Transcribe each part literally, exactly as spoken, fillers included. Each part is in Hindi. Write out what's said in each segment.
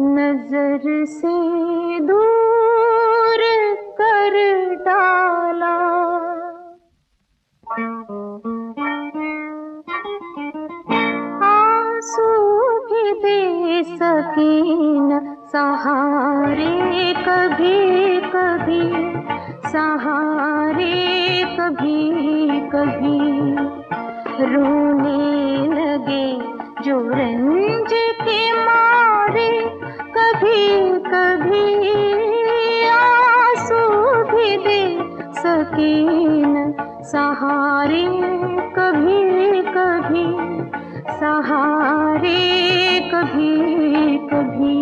नजर से दूर कर डाला। आंसू भी दे सकी न सहारे कभी कभी, सहारे कभी कभी। रोने लगे जो रंज के मारे कभी कभी। आंसू भी दे सकी न सहारे कभी कभी, सहारे कभी कभी।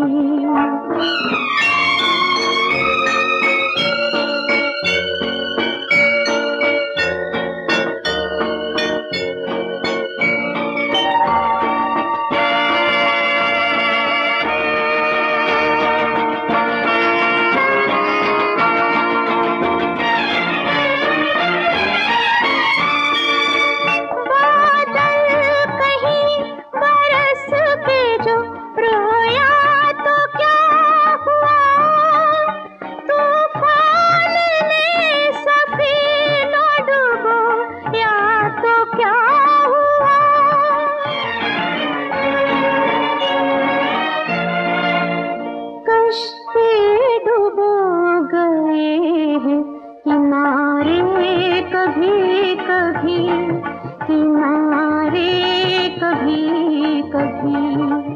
कभी कभी किनारे कभी कभी।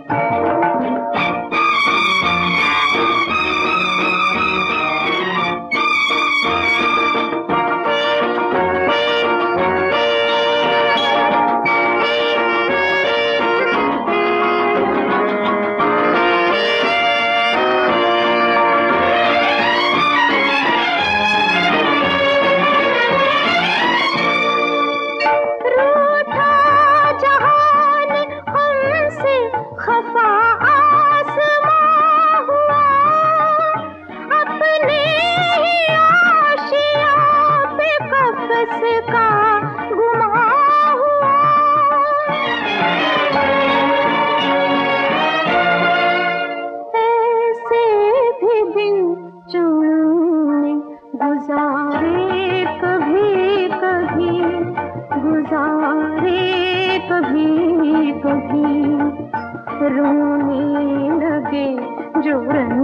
गुजारे कभी कभी, गुजारे कभी कभी। रोने लगे जो